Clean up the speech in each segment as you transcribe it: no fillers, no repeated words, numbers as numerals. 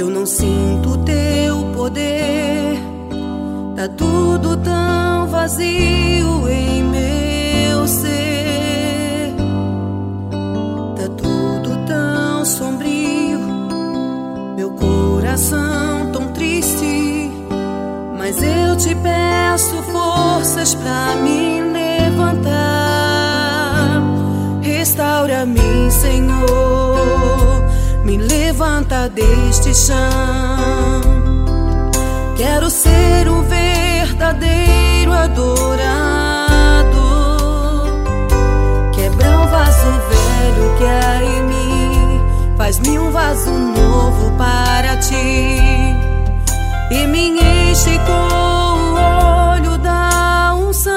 eu não sinto teu poder. Tá tudo tão vazio em meu ser. Tá tudo tão sombrio, meu coração tão triste. Mas eu te peço forças pra me levantar. Restaura-me, Senhor, me levanta deste chão. Quero ser um verdadeiro adorador. Quebra o vaso velho que há em mim, faz-me um vaso novo para ti. E me enche com o óleo da unção.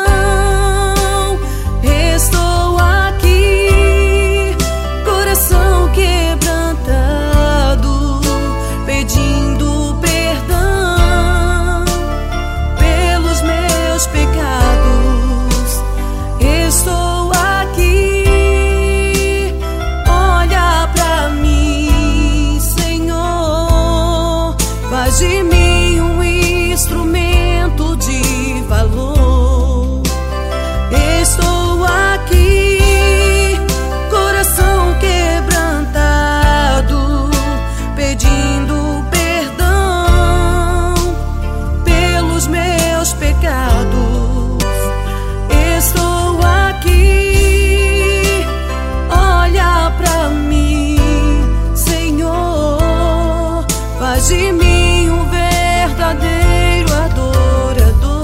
Estou aqui, coração quebrantado, pedindo perdão pelos meus pecados. Estou aqui, olha pra mim, Senhor, faz de mim um instrumento de valor. Estou aqui, coração quebrantado, pedindo perdão pelos meus pecados. Estou aqui, olha pra mim, Senhor, faz de mim um verdadeiro adorador.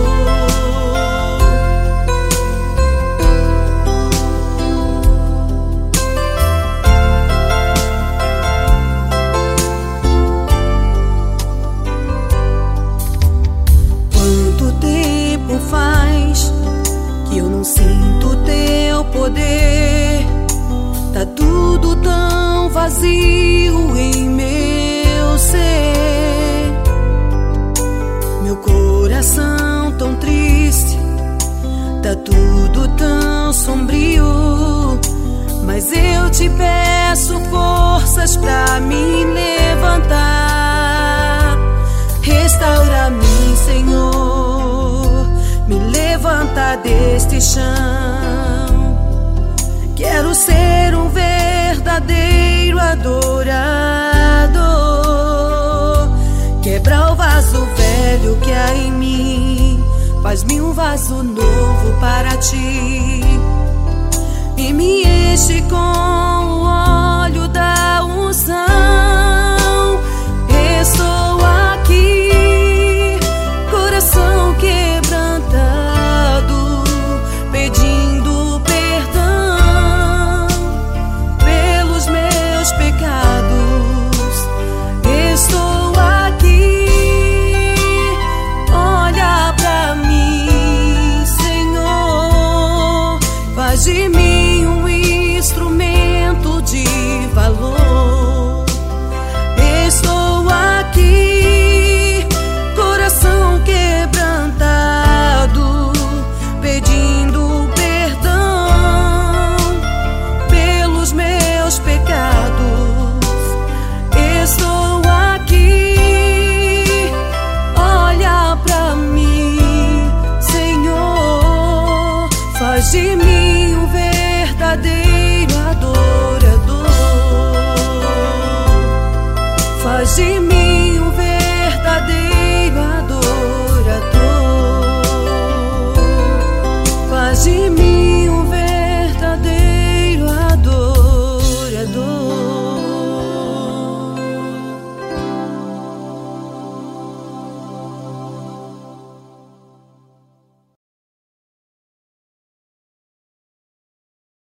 Quanto tempo faz que eu não sinto teu poder? Tá tudo tão vazio em meu ser. Meu coração tão triste, tá tudo tão sombrio. Mas eu te peço forças pra me levantar. Restaura-me, Senhor, me levanta deste chão. Quero ser um verdadeiro adorador. Quebra o vaso velho que há em mim, faz-me um vaso novo para ti. E me enche com